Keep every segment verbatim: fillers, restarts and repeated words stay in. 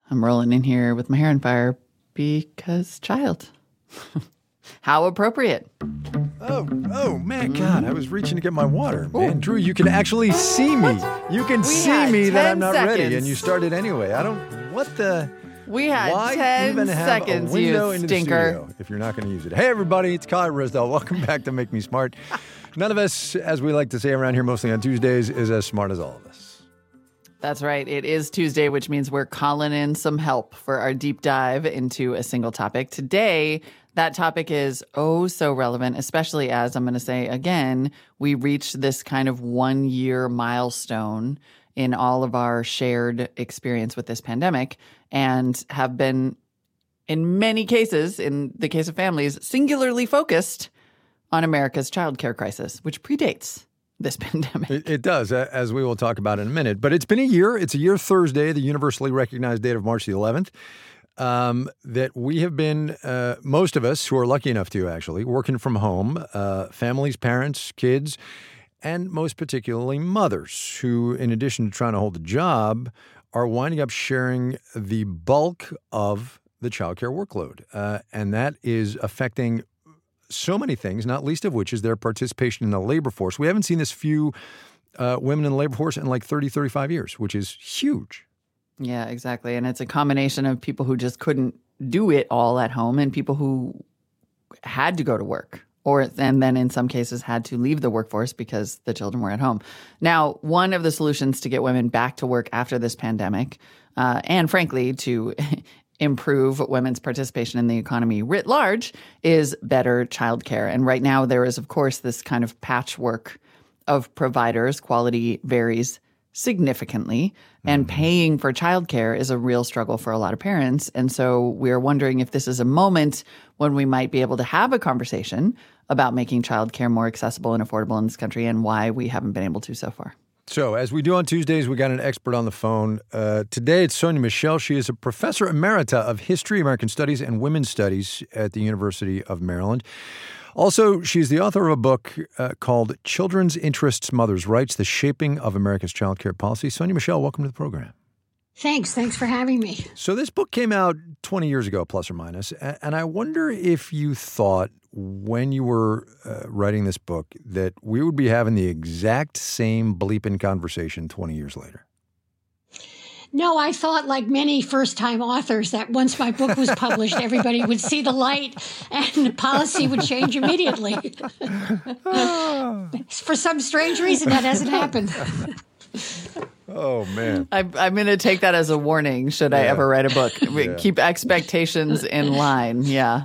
I'm rolling in here with my hair on fire because child. How appropriate. Oh, oh, man, God, I was reaching to get my water, man. Ooh. Drew, you can actually see me. You can we see me that I'm not seconds. ready, and you started anyway. I don't, what the? We had Why ten even have seconds, a window you into stinker. The studio if you're not going to use it? Hey, everybody, it's Kyle Risdell. Welcome back to Make Me Smart. None of us, as we like to say around here mostly on Tuesdays, is as smart as all of us. That's right. It is Tuesday, which means we're calling in some help for our deep dive into a single topic. Today, that topic is oh so relevant, especially as, I'm going to say again, we reached this kind of one-year milestone in all of our shared experience with this pandemic and have been, in many cases, in the case of families, singularly focused on America's childcare crisis, which predates this pandemic. It, it does, as we will talk about in a minute. But it's been a year. It's a year Thursday, the universally recognized date of March the eleventh, um, that we have been, uh, most of us who are lucky enough to actually, working from home, uh, families, parents, kids, and most particularly mothers who, in addition to trying to hold a job, are winding up sharing the bulk of the childcare workload. Uh, and that is affecting so many things, not least of which is their participation in the labor force. We haven't seen this few uh, women in the labor force in like thirty, thirty-five years, which is huge. Yeah, exactly. And it's a combination of people who just couldn't do it all at home and people who had to go to work or and then in some cases had to leave the workforce because the children were at home. Now, one of the solutions to get women back to work after this pandemic uh, and frankly to improve women's participation in the economy writ large is better childcare. And right now there is, of course, this kind of patchwork of providers. Quality varies significantly, and paying for childcare is a real struggle for a lot of parents. And so we're wondering if this is a moment when we might be able to have a conversation about making childcare more accessible and affordable in this country and why we haven't been able to so far. So, as we do on Tuesdays, we got an expert on the phone. Uh, today, it's Sonia Michel. She is a professor emerita of history, American studies, and women's studies at the University of Maryland. Also, she's the author of a book uh, called Children's Interests, Mothers' Rights, The Shaping of America's Child Care Policy. Sonia Michel, welcome to the program. Thanks. Thanks for having me. So this book came out twenty years ago, plus or minus, and I wonder if you thought when you were uh, writing this book that we would be having the exact same bleeping conversation twenty years later. No, I thought, like many first-time authors, that once my book was published, everybody would see the light and the policy would change immediately. For some strange reason, that hasn't happened. Oh, man. I, I'm going to take that as a warning should yeah. I ever write a book. Yeah. Keep expectations in line. Yeah.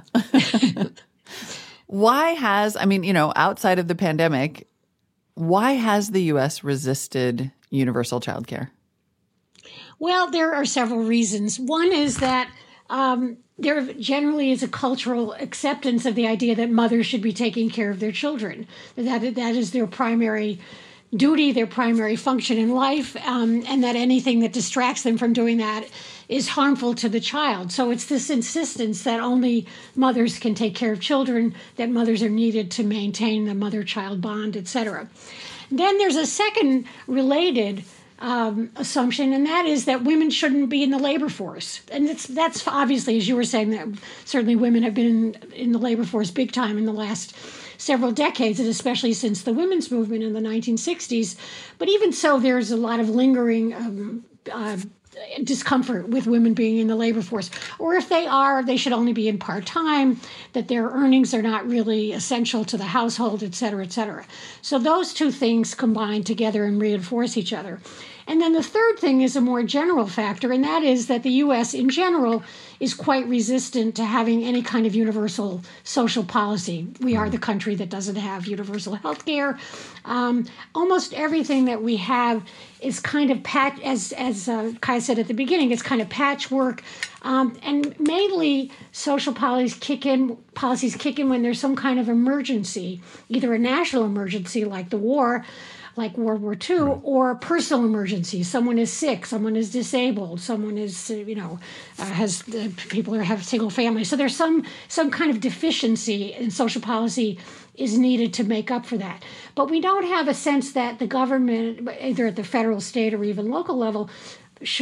Why has, I mean, you know, outside of the pandemic, why has the U S resisted universal child care? Well, there are several reasons. One is that um, there generally is a cultural acceptance of the idea that mothers should be taking care of their children. That that is their primary duty, their primary function in life, um, and that anything that distracts them from doing that is harmful to the child. So it's this insistence that only mothers can take care of children, that mothers are needed to maintain the mother-child bond, et cetera. Then there's a second related Um, assumption, and that is that women shouldn't be in the labor force. And it's, that's obviously, as you were saying, that certainly women have been in, in the labor force big time in the last several decades, and especially since the women's movement in the nineteen sixties. But even so, there's a lot of lingering um, uh, discomfort with women being in the labor force. Or if they are, they should only be in part-time, that their earnings are not really essential to the household, et cetera, et cetera. So those two things combine together and reinforce each other. And then the third thing is a more general factor, and that is that the U S in general is quite resistant to having any kind of universal social policy. We are the country that doesn't have universal health care. Um, almost everything that we have is kind of, patch, as, as uh, Kai said at the beginning, it's kind of patchwork. Um, and mainly social policies kick in, policies kick in when there's some kind of emergency, either a national emergency like the war, like World War Two, right, or a personal emergency. Someone is sick, someone is disabled, someone is, you know, uh, has uh, people are have single families. So there's some some kind of deficiency in social policy is needed to make up for that. But we don't have a sense that the government, either at the federal, state, or even local level, should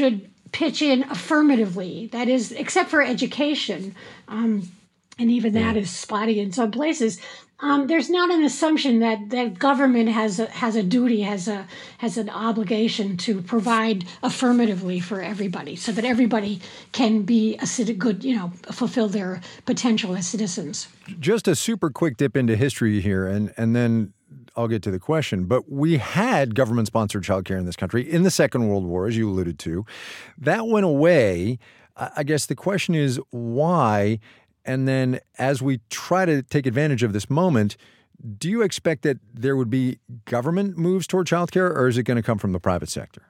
pitch in affirmatively. That is, except for education, um, and even that is spotty in some places. Um, there's not an assumption that that government has a, has a duty, has a has an obligation to provide affirmatively for everybody, so that everybody can be a citi- good, you know, fulfill their potential as citizens. Just a super quick dip into history here, and and then I'll get to the question. But we had government-sponsored childcare in this country in the Second World War, as you alluded to. That went away. I guess the question is why? And then as we try to take advantage of this moment, do you expect that there would be government moves toward childcare, or is it going to come from the private sector?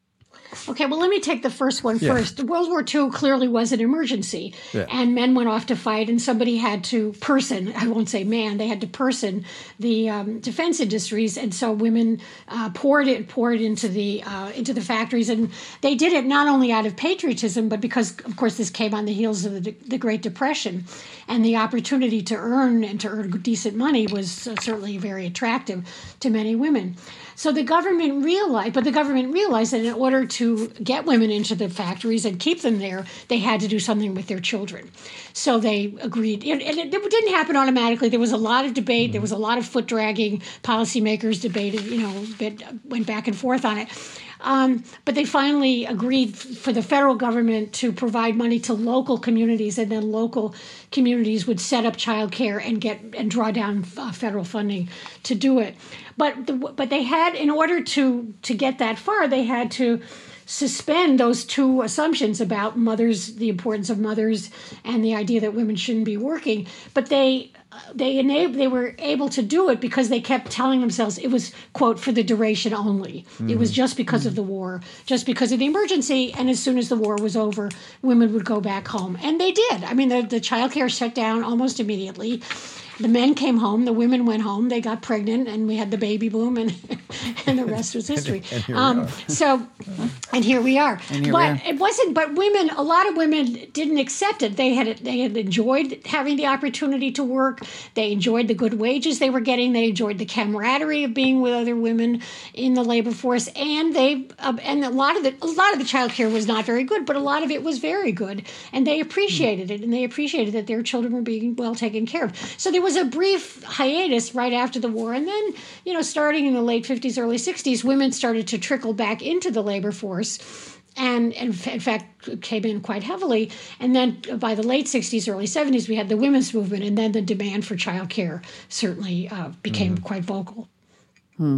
Okay, well, let me take the first one yeah. first. World War Two clearly was an emergency, yeah. and men went off to fight, and somebody had to person, I won't say man, they had to person the um, defense industries, and so women uh, poured it poured into the uh, into the factories, and they did it not only out of patriotism, but because, of course, this came on the heels of the, the Great Depression, and the opportunity to earn and to earn decent money was uh, certainly very attractive to many women. So the government realized, but the government realized that in order to get women into the factories and keep them there, they had to do something with their children. So they agreed. And it didn't happen automatically. There was a lot of debate. There was a lot of foot dragging. Policymakers debated, you know, went back and forth on it. Um, but they finally agreed for the federal government to provide money to local communities, and then local communities would set up childcare and get and draw down uh, federal funding to do it. But the, but they had, in order to to get that far, they had to suspend those two assumptions about mothers, the importance of mothers, and the idea that women shouldn't be working. But they they enabled, they were able to do it because they kept telling themselves it was, quote, for the duration only. Mm-hmm. It was just because mm-hmm. of the war, just because of the emergency. And as soon as the war was over, women would go back home. And they did. I mean, the, the child care shut down almost immediately. The men came home, the women went home, they got pregnant, and we had the baby boom, and and the rest was history. and, and here um, we are. So, and here we are. And here but we are. it wasn't. But women, a lot of women didn't accept it. They had they had enjoyed having the opportunity to work. They enjoyed the good wages they were getting. They enjoyed the camaraderie of being with other women in the labor force, and they uh, and a lot of the a lot of the child care was not very good, but a lot of it was very good, and they appreciated it, and they appreciated that their children were being well taken care of. So there was a brief hiatus right after the war, and then, you know, starting in the late fifties, early sixties, women started to trickle back into the labor force, and, and in fact came in quite heavily. And then by the late sixties, early seventies, we had the women's movement, and then the demand for childcare certainly uh, became mm. quite vocal. Hmm.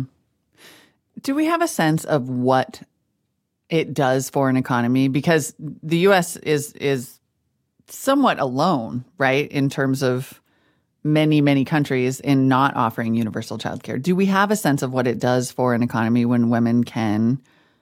Do we have a sense of what it does for an economy? Because the U S is is somewhat alone, right, in terms of many, many countries in not offering universal childcare. Do we have a sense of what it does for an economy when women can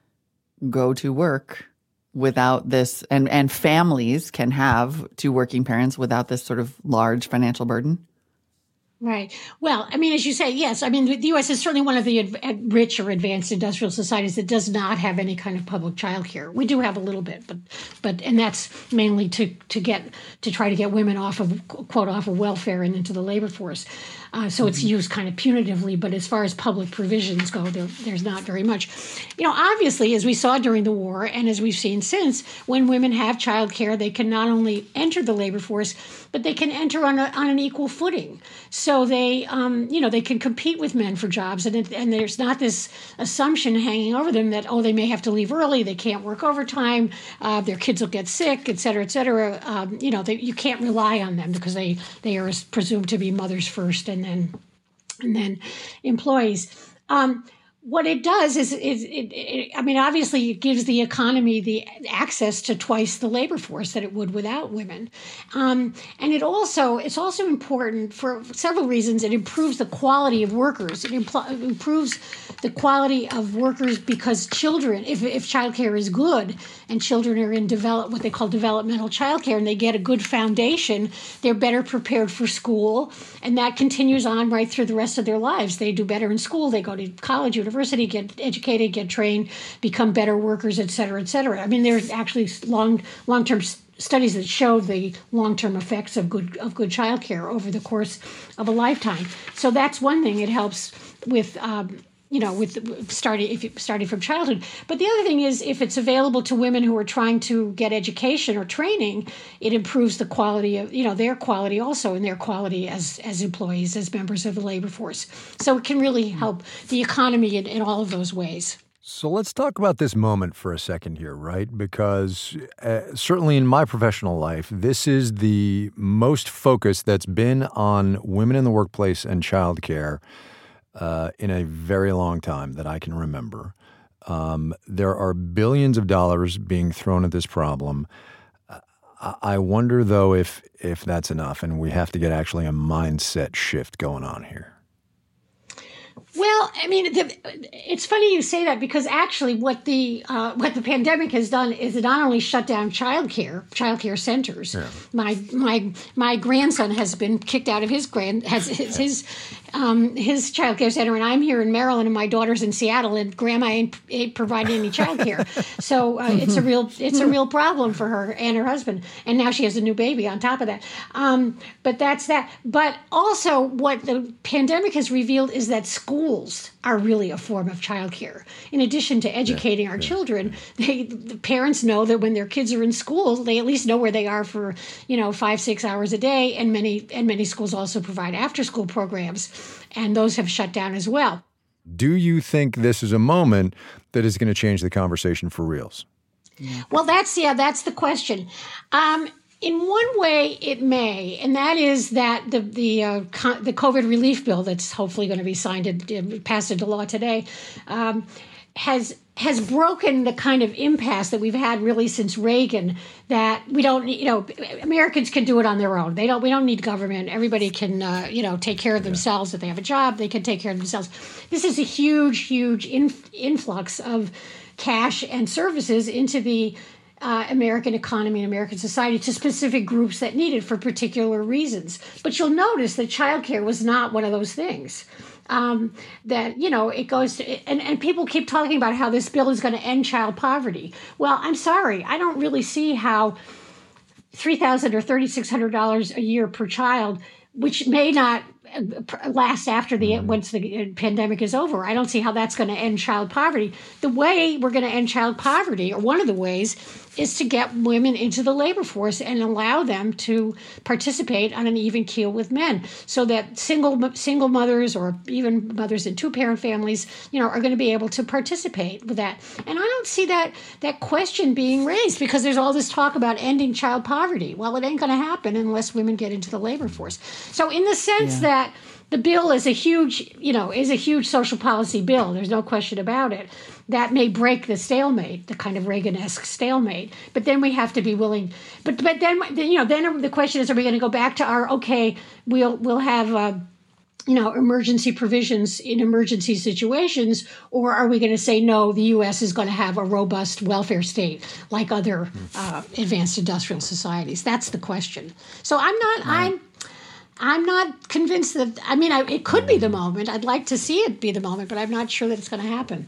go to work without this, and, and families can have two working parents without this sort of large financial burden? Right. Well, I mean, as you say, yes. I mean, the U S is certainly one of the ad- rich or advanced industrial societies that does not have any kind of public child care. We do have a little bit, but but and that's mainly to to get to try to get women off of, quote, off of welfare and into the labor force. Uh, so it's used kind of punitively, but as far as public provisions go, there, there's not very much. You know, obviously, as we saw during the war and as we've seen since, when women have child care, they can not only enter the labor force, but they can enter on, a, on an equal footing. So they, um, you know, they can compete with men for jobs, and it, and there's not this assumption hanging over them that, oh, they may have to leave early, they can't work overtime, uh, their kids will get sick, et cetera, et cetera. Um, you know, they, you can't rely on them because they, they are presumed to be mothers first and then and then employees. Um, what it does is, is it, it, I mean, obviously it gives the economy the access to twice the labor force that it would without women. Um, and it also, it's also important for several reasons. It improves the quality of workers. It impl- improves the quality of workers because children, if, if childcare is good and children are in develop what they call developmental childcare and they get a good foundation, they're better prepared for school. And that continues on right through the rest of their lives. They do better in school. They go to college, university, get educated, get trained, become better workers, et cetera, et cetera. I mean, there's actually long, long-term studies that show the long-term effects of good of good childcare over the course of a lifetime. So that's one thing. It helps with um, you know, with starting if you starting from childhood. But the other thing is, if it's available to women who are trying to get education or training, it improves the quality of, you know, their quality also, and their quality as as employees, as members of the labor force. So it can really help the economy in, in all of those ways. So let's talk about this moment for a second here, right? Because uh, certainly in my professional life, this is the most focus that's been on women in the workplace and childcare uh, in a very long time that I can remember. Um, there are billions of dollars being thrown at this problem. Uh, I wonder, though, if if that's enough, and we have to get actually a mindset shift going on here. Well, I mean, the, it's funny you say that, because actually what the uh, what the pandemic has done is it not only shut down childcare, childcare centers. Yeah. My my my grandson has been kicked out of his grand has his his, um, his childcare center, and I'm here in Maryland, and my daughter's in Seattle, and Grandma ain't, ain't providing any childcare. So uh, it's a real it's a real problem for her and her husband, and now she has a new baby on top of that. Um, but that's that. But also, what the pandemic has revealed is that schools are really a form of childcare. In addition to educating yeah, our yeah, children, yeah. They, the parents know that when their kids are in school, they at least know where they are for, you know, five, six hours a day. And many and many schools also provide after-school programs, and those have shut down as well. Do you think this is a moment that is going to change the conversation for reals? Well, that's yeah, that's the question. Um, In one way, it may, and that is that the the uh, co- the COVID relief bill that's hopefully going to be signed and uh, passed into law today um, has has broken the kind of impasse that we've had really since Reagan. That we don't, you know, Americans can do it on their own. They don't. We don't need government. Everybody can, uh, you know, take care of themselves. If they have a job, they can take care of themselves. This is a huge, huge inf- influx of cash and services into the Uh, American economy and American society to specific groups that need it for particular reasons. But you'll notice that childcare was not one of those things. Um, that, you know, it goes to, and, and people keep talking about how this bill is going to end child poverty. Well, I'm sorry, I don't really see how three thousand dollars or three thousand six hundred dollars a year per child, which may not last after the once the pandemic is over. I don't see how that's going to end child poverty. The way we're going to end child poverty, or one of the ways, is to get women into the labor force and allow them to participate on an even keel with men, so that single single mothers or even mothers in two-parent families, you know, are going to be able to participate with that. And I don't see that that question being raised, because there's all this talk about ending child poverty. Well, it ain't going to happen unless women get into the labor force. So in the sense yeah. that the bill is a huge, you know, is a huge social policy bill, there's no question about it, that may break the stalemate, the kind of Reagan-esque stalemate. But then we have to be willing. But but then you know then the question is: are we going to go back to our okay? We'll we'll have uh, you know emergency provisions in emergency situations, or are we going to say no? The U S is going to have a robust welfare state like other uh, advanced industrial societies. That's the question. So I'm not. Right. I'm. I'm not convinced that. I mean, I, it could be the moment. I'd like to see it be the moment, but I'm not sure that it's going to happen.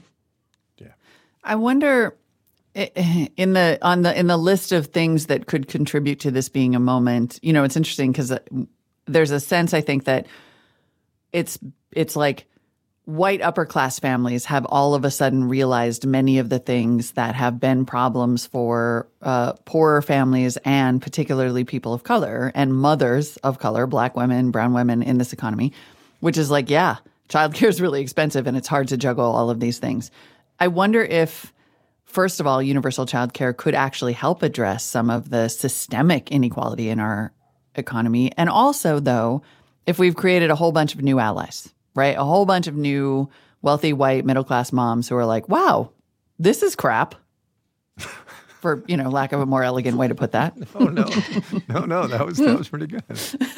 I wonder, in the on the in the list of things that could contribute to this being a moment, you know, it's interesting because there's a sense, I think, that it's it's like white upper class families have all of a sudden realized many of the things that have been problems for uh, poorer families and particularly people of color and mothers of color, Black women, brown women in this economy, which is like, yeah, childcare is really expensive and it's hard to juggle all of these things. I wonder if, first of all, universal childcare could actually help address some of the systemic inequality in our economy. And also, though, if we've created a whole bunch of new allies, right? A whole bunch of new wealthy, white, middle-class moms who are like, wow, this is crap. For, you know, lack of a more elegant way to put that. Oh, no. No, no, that was, that was pretty good.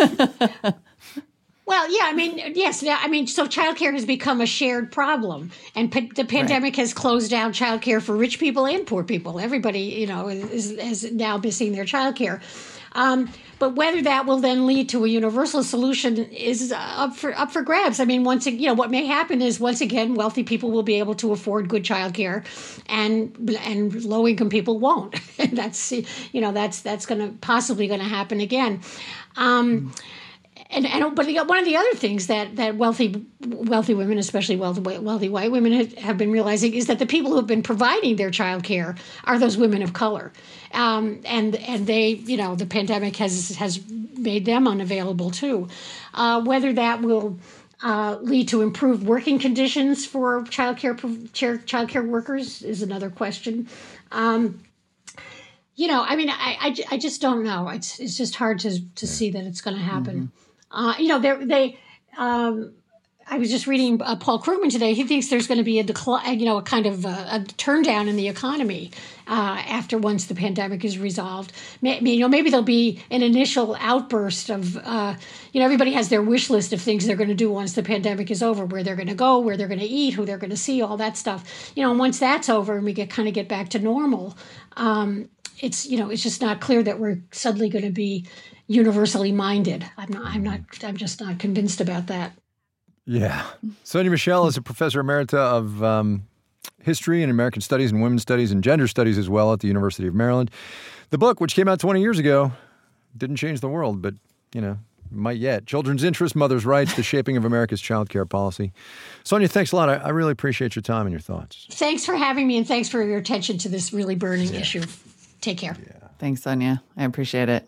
Well, yeah, I mean, yes, I mean, so childcare has become a shared problem, and p- the pandemic right. has closed down childcare for rich people and poor people. Everybody, you know, is, is now missing their childcare. Um, but whether that will then lead to a universal solution is up for up for grabs. I mean, once you know, what may happen is once again, wealthy people will be able to afford good childcare, and and low income people won't. And that's you know that's that's going to possibly going to happen again. Um, and, and but one of the other things that, that wealthy wealthy women, especially wealthy wealthy white women, have, have been realizing is that the people who have been providing their child care are those women of color, um, and and they, you know, the pandemic has has made them unavailable too. Uh, whether that will uh, lead to improved working conditions for child care child care workers is another question. Um, You know, I mean, I, I, I just don't know. It's it's just hard to to yeah. see that it's going to happen. Mm-hmm. Uh, you know, they they. Um, I was just reading uh, Paul Krugman today. He thinks there's going to be a decline, you know, a kind of a, a turn down in the economy uh, after once the pandemic is resolved. Maybe, you know, maybe there'll be an initial outburst of, uh, you know, everybody has their wish list of things they're going to do once the pandemic is over, where they're going to go, where they're going to eat, who they're going to see, all that stuff. You know, and once that's over and we get kind of get back to normal. Um, It's, you know, it's just not clear that we're suddenly going to be universally minded. I'm not, I'm not, I'm just not convinced about that. Yeah. Sonia Michel is a professor emerita of um, history and American studies and women's studies and gender studies as well at the University of Maryland. The book, which came out twenty years ago, didn't change the world, but, you know, might yet. Children's Interests, Mothers' Rights, The Shaping of America's Child Care Policy. Sonia, thanks a lot. I, I really appreciate your time and your thoughts. Thanks for having me, and thanks for your attention to this really burning yeah. issue. Take care. Yeah. Thanks, Sonia. I appreciate it.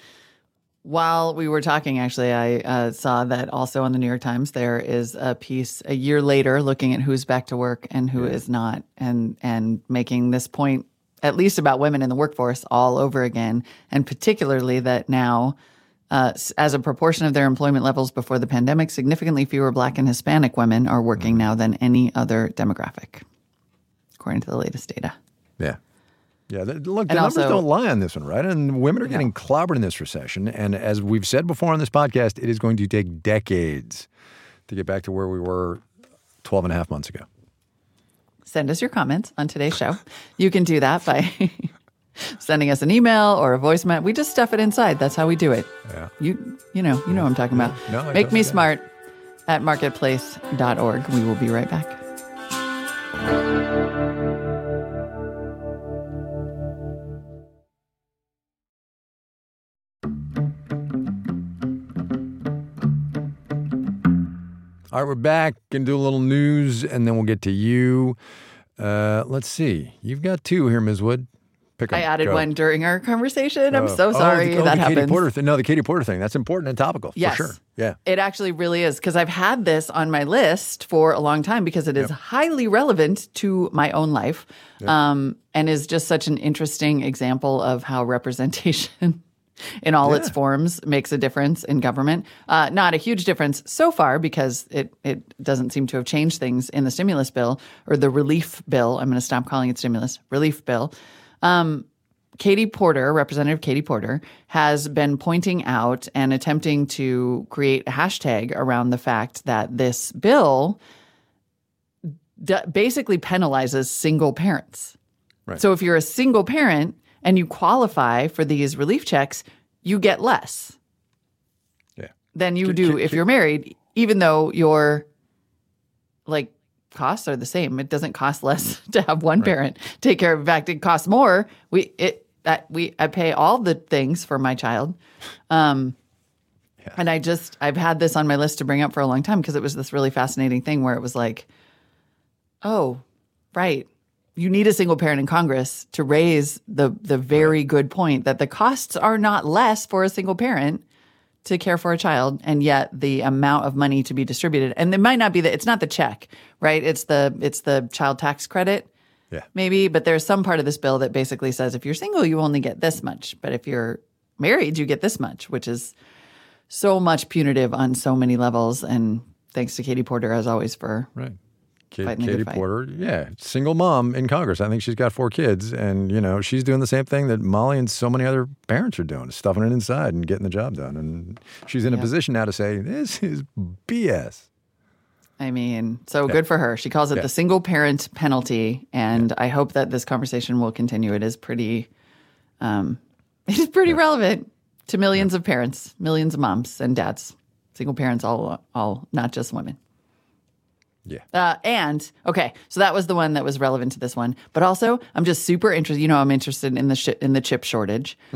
While we were talking, actually, I uh, saw that also on the New York Times, there is a piece a year later looking at who's back to work and who yeah. is not, and and making this point, at least about women in the workforce, all over again, and particularly that now, uh, as a proportion of their employment levels before the pandemic, significantly fewer Black and Hispanic women are working mm-hmm. now than any other demographic, according to the latest data. Yeah. Yeah, the, look, the and numbers also, don't lie on this one, right? And women are getting no. clobbered in this recession. And as we've said before on this podcast, it is going to take decades to get back to where we were twelve and a half months ago. Send us your comments on today's show. You can do that by sending us an email or a voicemail. We just stuff it inside. That's how we do it. Yeah. You you know, you know what I'm talking about. No, no, Make me smart at marketplace dot org. We will be right back. All right, we're back. Gonna do a little news, and then we'll get to you. Uh, let's see. You've got two here, Miz Wood. Pick I up, added go. one during our conversation. I'm uh, so sorry oh, the, oh, that the happens. Katie Porter thing. No, the Katie Porter thing. That's important and topical, yes. for sure. Yeah, it actually really is, because I've had this on my list for a long time because it is yep. highly relevant to my own life, yep. um, and is just such an interesting example of how representation in all yeah. its forms makes a difference in government. Uh, not a huge difference so far, because it it doesn't seem to have changed things in the stimulus bill or the relief bill. I'm going to stop calling it stimulus, relief bill. Um, Katie Porter, Representative Katie Porter, has been pointing out and attempting to create a hashtag around the fact that this bill d- basically penalizes single parents. Right. So if you're a single parent and you qualify for these relief checks, you get less yeah. than you K- do K- if K- you're married, even though your like costs are the same. It doesn't cost less to have one right. parent take care of. In fact, it costs more. We it that we I pay all the things for my child, um, yeah. and I just I've had this on my list to bring up for a long time because it was this really fascinating thing where it was like, oh, right. You need a single parent in Congress to raise the the very right. good point that the costs are not less for a single parent to care for a child, and yet the amount of money to be distributed, and it might not be that it's not the check, right? It's the it's the child tax credit, yeah, maybe. But there's some part of this bill that basically says if you're single, you only get this much, but if you're married, you get this much, which is so much punitive on so many levels. And thanks to Katie Porter, as always, for right. Katie, Katie Porter, yeah, single mom in Congress. I think she's got four kids, and you know she's doing the same thing that Molly and so many other parents are doing, stuffing it inside and getting the job done. And she's in a yep. position now to say, "This is B S." I mean, so yeah. good for her. She calls it yeah. the single parent penalty, and yeah. I hope that this conversation will continue. It is pretty, um, it is pretty yeah. relevant to millions yeah. of parents, millions of moms and dads, single parents, all, all, not just women. Yeah. Uh, and, okay, so that was the one that was relevant to this one. But also, I'm just super interested. You know, I'm interested in the sh- in the chip shortage. Mm-hmm.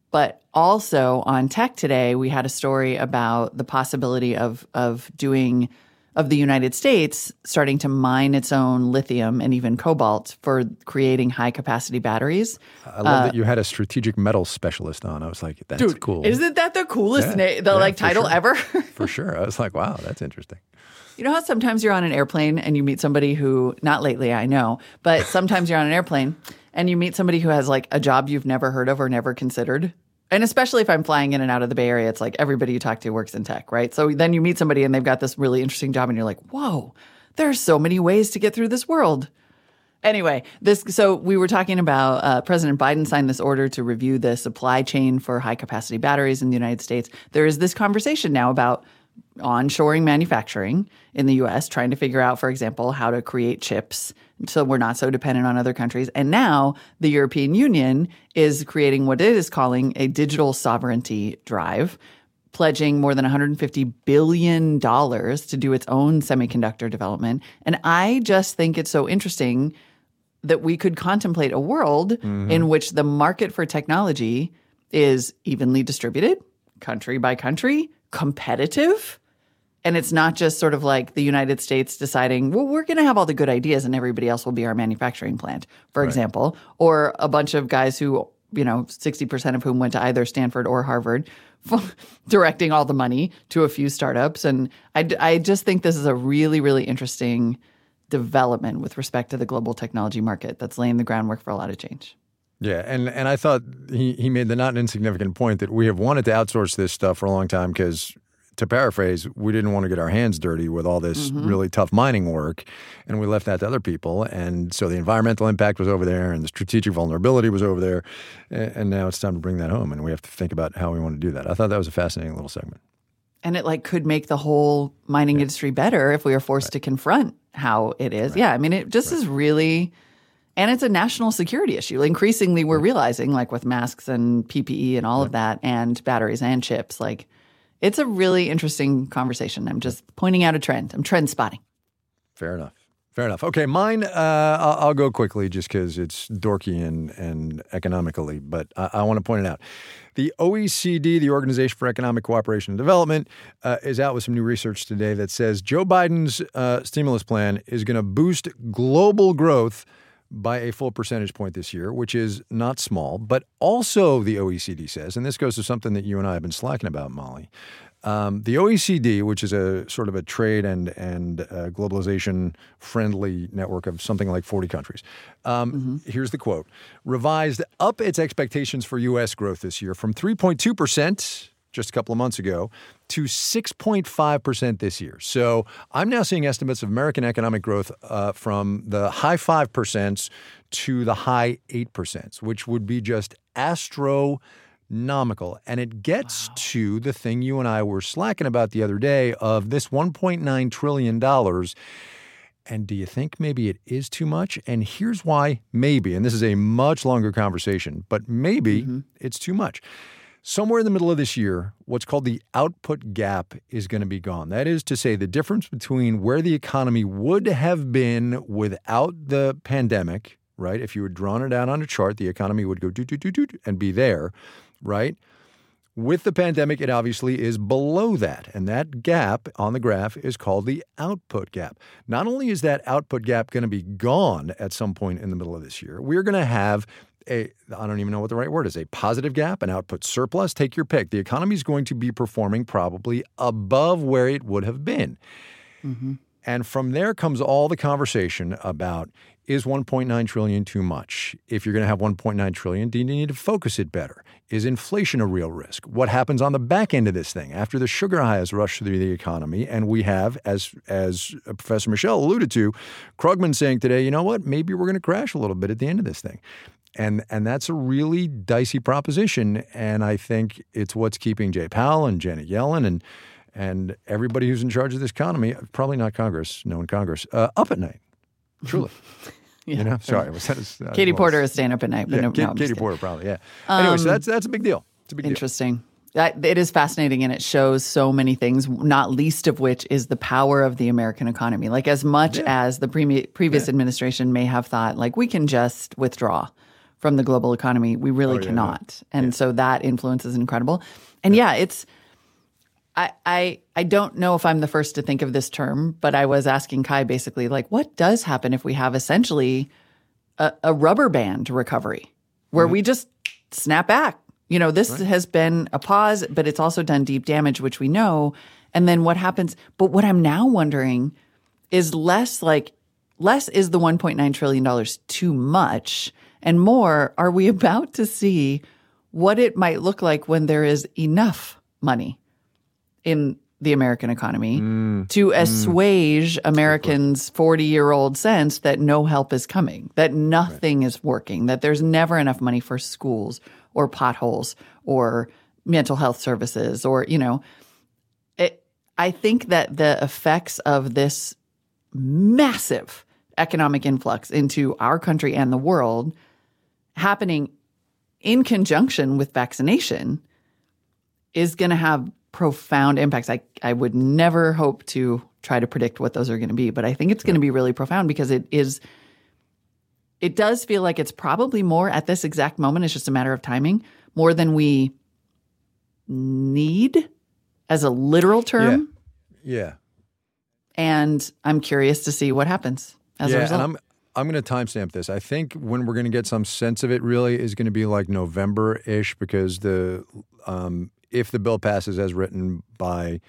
But also on Tech Today, we had a story about the possibility of of doing of the United States starting to mine its own lithium and even cobalt for creating high capacity batteries. I love uh, that you had a strategic metals specialist on. I was like, that's dude, cool. Isn't that the coolest yeah, na- the yeah, like title sure. ever? For sure. I was like, wow, that's interesting. You know how sometimes you're on an airplane and you meet somebody who, not lately, I know, but sometimes you're on an airplane and you meet somebody who has like a job you've never heard of or never considered. And especially if I'm flying in and out of the Bay Area, it's like everybody you talk to works in tech, right? So then you meet somebody and they've got this really interesting job and you're like, whoa, there's so many ways to get through this world. Anyway, this so we were talking about uh, President Biden signed this order to review the supply chain for high capacity batteries in the United States. There is this conversation now about onshoring manufacturing in the U S, trying to figure out, for example, how to create chips so we're not so dependent on other countries. And now the European Union is creating what it is calling a digital sovereignty drive, pledging more than one hundred fifty billion dollars to do its own semiconductor development. And I just think it's so interesting that we could contemplate a world mm-hmm. in which the market for technology is evenly distributed, country by country, competitive. And it's not just sort of like the United States deciding, well, we're going to have all the good ideas and everybody else will be our manufacturing plant, for right. example, or a bunch of guys who, you know, sixty percent of whom went to either Stanford or Harvard, directing all the money to a few startups. And I, I just think this is a really, really interesting development with respect to the global technology market that's laying the groundwork for a lot of change. Yeah, and, and I thought he, he made the not insignificant point that we have wanted to outsource this stuff for a long time because, to paraphrase, we didn't want to get our hands dirty with all this mm-hmm. really tough mining work, and we left that to other people. And so the environmental impact was over there and the strategic vulnerability was over there, and now it's time to bring that home, and we have to think about how we want to do that. I thought that was a fascinating little segment. And it like could make the whole mining yeah. industry better if we are forced right. to confront how it is. Right. Yeah, I mean, it just right. is really... And it's a national security issue. Increasingly, we're realizing, like with masks and P P E and all yeah. of that, and batteries and chips, like it's a really interesting conversation. I'm just pointing out a trend. I'm trend spotting. Fair enough. Fair enough. Okay, mine, uh, I'll, I'll go quickly just because it's dorky and, and economically, but I, I want to point it out. The O E C D, the Organization for Economic Cooperation and Development, uh, is out with some new research today that says Joe Biden's uh, stimulus plan is going to boost global growth by a full percentage point this year, which is not small. But also the O E C D says, and this goes to something that you and I have been slacking about, Molly, um, the O E C D, which is a sort of a trade and, and uh, globalization-friendly network of something like forty countries. Um, mm-hmm. Here's the quote. Revised up its expectations for U S growth this year from three point two percent just a couple of months ago to six point five percent this year. So I'm now seeing estimates of American economic growth uh, from the high five percent to the high eight percent, which would be just astronomical. And it gets wow. to the thing you and I were slacking about the other day of this one point nine trillion dollars. And do you think maybe it is too much? And here's why maybe, and this is a much longer conversation, but maybe mm-hmm. it's too much. Somewhere in the middle of this year, what's called the output gap is going to be gone. That is to say, the difference between where the economy would have been without the pandemic, right? If you had drawn it out on a chart, the economy would go do, do, do, do, and be there, right? With the pandemic, it obviously is below that. And that gap on the graph is called the output gap. Not only is that output gap going to be gone at some point in the middle of this year, we're going to have A, I don't even know what the right word is, a positive gap, an output surplus, take your pick. The economy is going to be performing probably above where it would have been. Mm-hmm. And from there comes all the conversation about, is one point nine trillion dollars too much? If you're going to have one point nine trillion dollars, do you need to focus it better? Is inflation a real risk? What happens on the back end of this thing after the sugar high has rushed through the economy? And we have, as as Professor Michelle alluded to, Krugman saying today, you know what, maybe we're going to crash a little bit at the end of this thing. And and that's a really dicey proposition, and I think it's what's keeping Jay Powell and Janet Yellen and and everybody who's in charge of this economy, probably not Congress, no one Congress, uh, up at night, truly. yeah, you know, sorry. Was that a, Katie was, Porter is staying up at night. But yeah, no, Katie, no, Katie Porter probably, yeah. Um, anyway, so that's that's a big deal. It's a big interesting. deal. That, it is fascinating, and it shows so many things, not least of which is the power of the American economy. Like as much yeah. as the pre- previous yeah. administration may have thought, like we can just withdraw from the global economy. We really oh, yeah, cannot. yeah. And yeah. so that influence is incredible. And yeah, yeah it's, I, I, I don't know if I'm the first to think of this term, but I was asking Kai basically, like, what does happen if we have essentially a, a rubber band recovery where mm-hmm. we just snap back? You know, this right. has been a pause, but it's also done deep damage, which we know. And then what happens? But what I'm now wondering is less like, less is the one point nine trillion dollars too much, and more, are we about to see what it might look like when there is enough money in the American economy mm, to assuage mm, Americans' forty-year-old sense that no help is coming, that nothing right. is working, that there's never enough money for schools or potholes or mental health services or, you know, it, I think that the effects of this massive economic influx into our country and the world happening in conjunction with vaccination is going to have profound impacts. I, I would never hope to try to predict what those are going to be, but I think it's going to be really profound because it is, it does feel like it's probably more at this exact moment. It's just a matter of timing, more than we need as a literal term. Yeah. yeah. And I'm curious to see what happens as yeah, a result. And I'm, I'm going to timestamp this. I think when we're going to get some sense of it really is going to be like November-ish because the um, if the bill passes as written by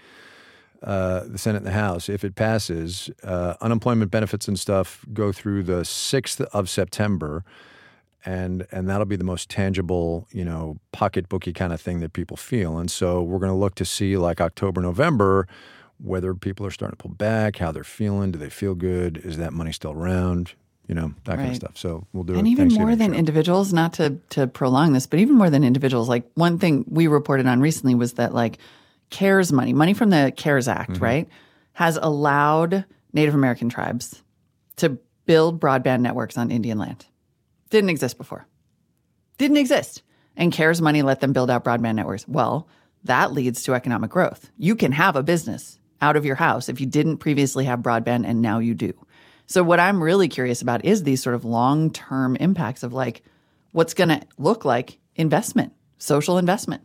uh, the Senate and the House, if it passes, uh, unemployment benefits and stuff go through the sixth of September, and and that'll be the most tangible, you know, pocketbooky kind of thing that people feel. And so we're going to look to see like October, November, whether people are starting to pull back, how they're feeling, do they feel good, is that money still around? You know, that right. kind of stuff. So we'll do it. And even more than show. individuals, not to to prolong this, but even more than individuals, like one thing we reported on recently was that like CARES money, money from the CARES Act, mm-hmm. right, has allowed Native American tribes to build broadband networks on Indian land. Didn't exist before. Didn't exist. And CARES money let them build out broadband networks. Well, that leads to economic growth. You can have a business out of your house if you didn't previously have broadband and now you do. So what I'm really curious about is these sort of long-term impacts of like what's going to look like investment, social investment.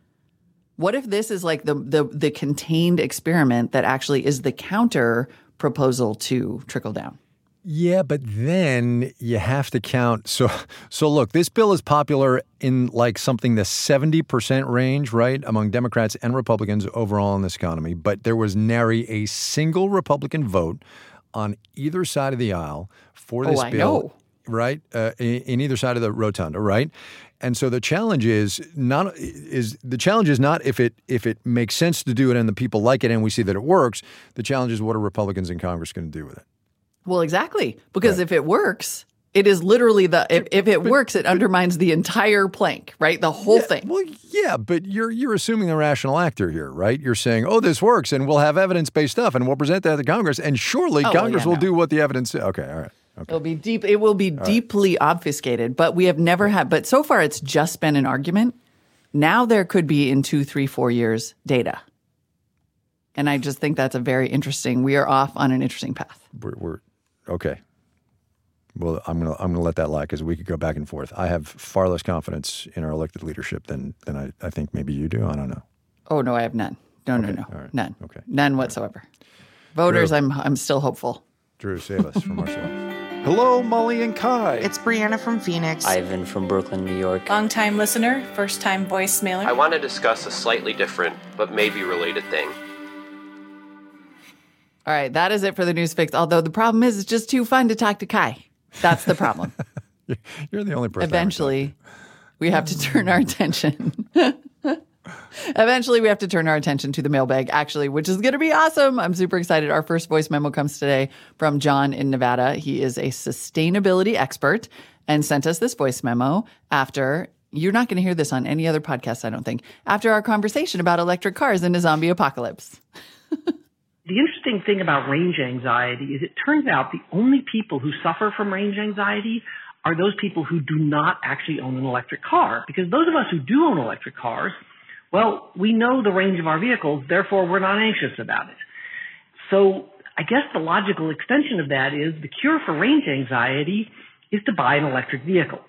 What if this is like the, the the contained experiment that actually is the counter proposal to trickle down? Yeah, but then you have to count. So, so look, this bill is popular in like something the seventy percent range, right, among Democrats and Republicans overall in this economy. But there was nary a single Republican vote on either side of the aisle for this oh, I bill, know. right? Uh, in, in either side of the rotunda, right? And so the challenge is not is the challenge is not if it if it makes sense to do it and the people like it and we see that it works. The challenge is what are Republicans in Congress going to do with it? Well, exactly, because right. if it works, it is literally the if, if it but, works, it but, undermines the entire plank, right? The whole yeah, thing. Well, yeah, but you're you're assuming the rational actor here, right? You're saying, oh, this works, and we'll have evidence-based stuff, and we'll present that to Congress, and surely oh, Congress well, yeah, will no. do what the evidence says. Okay, all right. Okay. It'll be deep. It will be all deeply right. obfuscated, but we have never had. But so far, it's just been an argument. Now there could be in two, three, four years data, and I just think that's a very interesting. We are off on an interesting path. We're, we're okay. Well, I'm gonna I'm gonna let that lie because we could go back and forth. I have far less confidence in our elected leadership than than I, I think maybe you do. I don't know. Oh no, I have none. No, okay. no, no, right. none. Okay, none whatsoever. Voters, Drew. I'm I'm still hopeful. Drew, save us from ourselves. Hello, Molly and Kai. It's Brianna from Phoenix. Ivan from Brooklyn, New York. Long-time listener, first-time voice mailer. I want to discuss a slightly different but maybe related thing. All right, that is it for the news fix. Although the problem is, it's just too fun to talk to Kai. That's the problem. You're the only person. Eventually, we have to turn our attention. Eventually, we have to turn our attention to the mailbag, actually, which is going to be awesome. I'm super excited. Our first voice memo comes today from John in Nevada. He is a sustainability expert and sent us this voice memo after, you're not going to hear this on any other podcast, I don't think, after our conversation about electric cars in a zombie apocalypse. The interesting thing about range anxiety is it turns out the only people who suffer from range anxiety are those people who do not actually own an electric car. Because those of us who do own electric cars, well, we know the range of our vehicles, therefore we're not anxious about it. So I guess the logical extension of that is the cure for range anxiety is to buy an electric vehicle.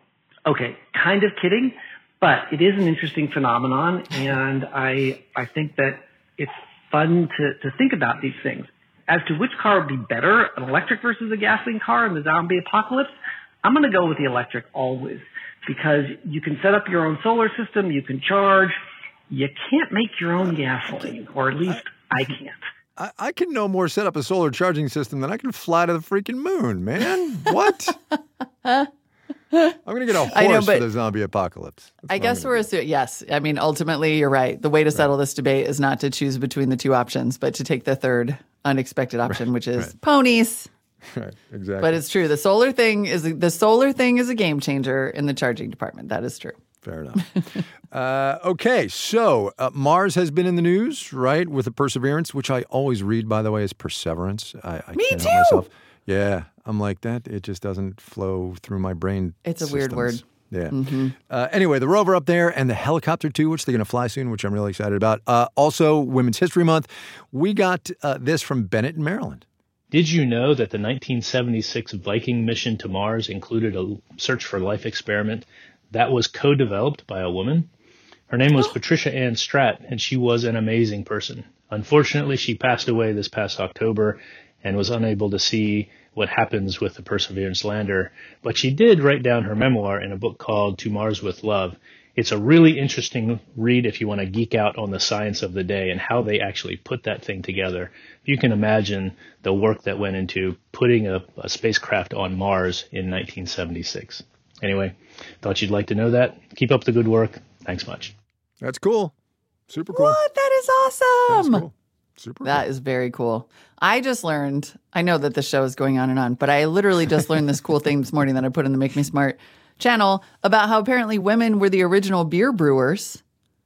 Okay, kind of kidding, but it is an interesting phenomenon, and I I think that it's fun to, to think about these things. As to which car would be better, an electric versus a gasoline car in the zombie apocalypse, I'm going to go with the electric always, because you can set up your own solar system, you can charge. You can't make your own gasoline, or at least I, I can't. I, I can no more set up a solar charging system than I can fly to the freaking moon, man. What? I'm going to get a horse I know, for the zombie apocalypse. That's I guess we're assuming, yes. I mean, ultimately, you're right. The way to settle right. this debate is not to choose between the two options, but to take the third unexpected option, right. which is right. ponies. Right, exactly. But it's true. The solar thing is the solar thing is a game changer in the charging department. That is true. Fair enough. uh, okay, so uh, Mars has been in the news, right, with the Perseverance, which I always read, by the way, as Perseverance. I, I Me can't too. help myself. Yeah, I'm like that. It just doesn't flow through my brain. It's a systems. weird word. Yeah. Mm-hmm. Uh, anyway, the rover up there and the helicopter, too, which they're going to fly soon, which I'm really excited about. Uh, also, Women's History Month. We got uh, this from Bennett in Maryland. Did you know that the nineteen seventy-six Viking mission to Mars included a search for life experiment that was co-developed by a woman? Her name was Patricia Ann Stratt, and she was an amazing person. Unfortunately, she passed away this past October and was unable to see what happens with the Perseverance lander, but she did write down her memoir in a book called To Mars with Love. It's a really interesting read if you want to geek out on the science of the day and how they actually put that thing together. You can imagine the work that went into putting a, a spacecraft on Mars in nineteen seventy-six. Anyway, thought you'd like to know that. Keep up the good work. Thanks much. That's cool. Super cool. What? That is awesome. That is cool. Super That cool. is very cool. I just learned, I know that the show is going on and on, but I literally just learned this cool thing this morning that I put in the Make Me Smart channel about how apparently women were the original beer brewers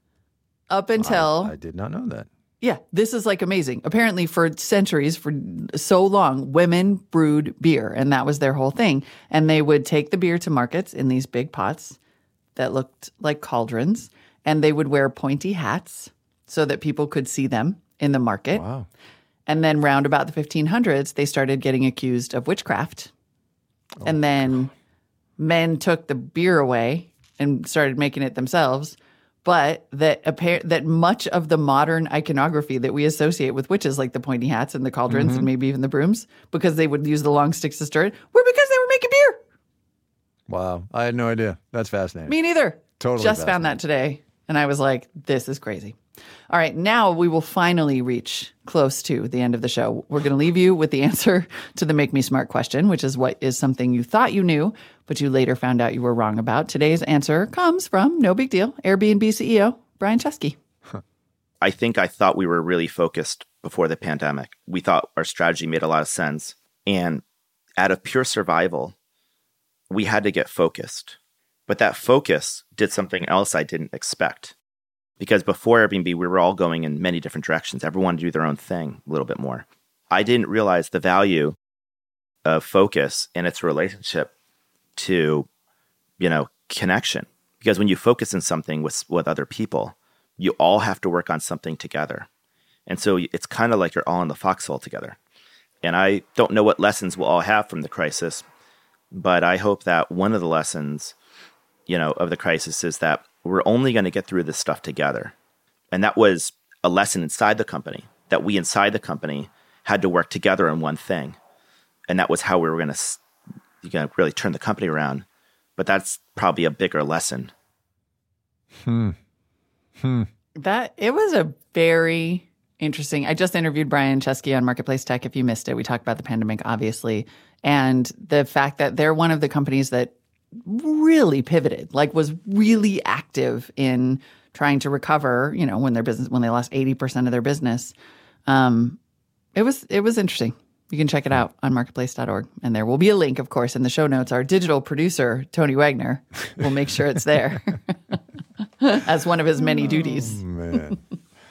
up until... I, I did not know that. Yeah, this is like amazing. Apparently for centuries, for so long, women brewed beer, and that was their whole thing. And they would take the beer to markets in these big pots that looked like cauldrons, and they would wear pointy hats so that people could see them in the market. Wow. And then round about the fifteen hundreds, they started getting accused of witchcraft. Oh, and then God. men took the beer away and started making it themselves. But that appar- that much of the modern iconography that we associate with witches, like the pointy hats and the cauldrons mm-hmm. and maybe even the brooms, because they would use the long sticks to stir it, were because they were making beer. Wow. I had no idea. That's fascinating. Me neither. Totally Just found that today. And I was like, this is crazy. All right, now we will finally reach close to the end of the show. We're going to leave you with the answer to the Make Me Smart question, which is what is something you thought you knew, but you later found out you were wrong about. Today's answer comes from, no big deal, Airbnb C E O, Brian Chesky. I think I thought we were really focused before the pandemic. We thought our strategy made a lot of sense. And out of pure survival, we had to get focused. But that focus did something else I didn't expect. Because before Airbnb, we were all going in many different directions. Everyone wanted to do their own thing a little bit more. I didn't realize the value of focus and its relationship to, you know, connection. Because when you focus on something with, with other people, you all have to work on something together. And so it's kind of like you're all in the foxhole together. And I don't know what lessons we'll all have from the crisis, but I hope that one of the lessons, you know, of the crisis is that we're only going to get through this stuff together. And that was a lesson inside the company, that we inside the company had to work together on one thing. And that was how we were going to you know, really turn the company around. But that's probably a bigger lesson. Hmm. Hmm. That, it was a very interesting, I just interviewed Brian Chesky on Marketplace Tech. If you missed it, we talked about the pandemic, obviously. And the fact that they're one of the companies that really pivoted, like was really active in trying to recover, you know, when their business, when they lost eighty percent of their business. Um, it was, it was interesting. You can check it out on marketplace dot org. And there will be a link, of course, in the show notes. Our digital producer, Tony Wagner, will make sure it's there as one of his many duties. Oh, man.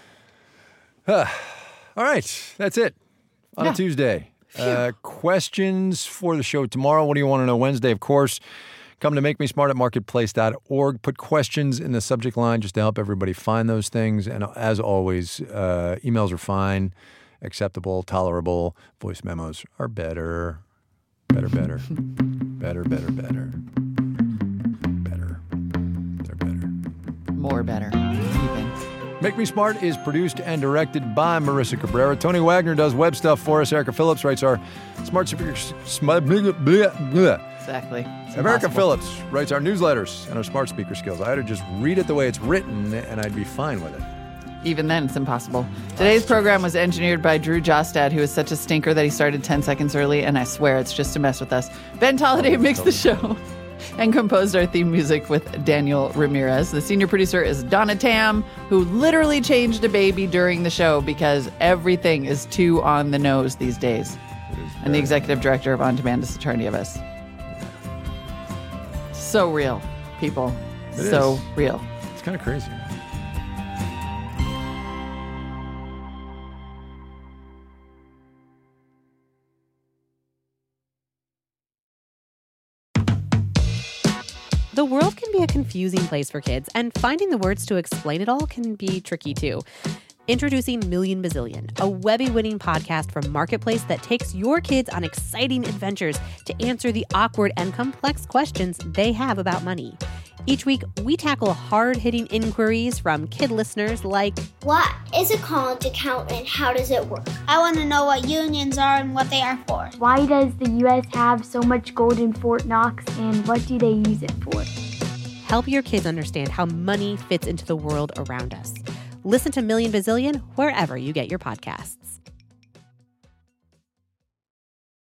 uh, all right. That's it on yeah. a Tuesday. Uh, questions for the show tomorrow. What do you want to know Wednesday? Of course, come to Make Me Smart at marketplace dot org. Put questions in the subject line just to help everybody find those things. And as always, uh, emails are fine, acceptable, tolerable. Voice memos are better. Better, better. better, better, better. Better. or better, even. Make Me Smart is produced and directed by Marissa Cabrera. Tony Wagner does web stuff for us. Erica Phillips writes our smart speaker. Smart, blah, blah, blah. Exactly. It's Erica impossible. Phillips writes our newsletters and our smart speaker skills. I had to just read it the way it's written, and I'd be fine with it. Even then, it's impossible. Today's program was engineered by Drew Jostad, who is such a stinker that he started ten seconds early, and I swear it's just to mess with us. Ben Tolliday mixed the show and composed our theme music with Daniel Ramirez. The senior producer is Donna Tam, who literally changed a baby during the show because everything is too on the nose these days. And the executive director of On Demand is Attorney of Us. So real, people. It so is. real. It's kind of crazy. The world can be a confusing place for kids, and finding the words to explain it all can be tricky too. Introducing Million Bazillion, a Webby-winning podcast from Marketplace that takes your kids on exciting adventures to answer the awkward and complex questions they have about money. Each week, we tackle hard-hitting inquiries from kid listeners like, what is a college account and how does it work? I want to know what unions are and what they are for. Why does the U S have so much gold in Fort Knox and what do they use it for? Help your kids understand how money fits into the world around us. Listen to Million Bazillion wherever you get your podcasts.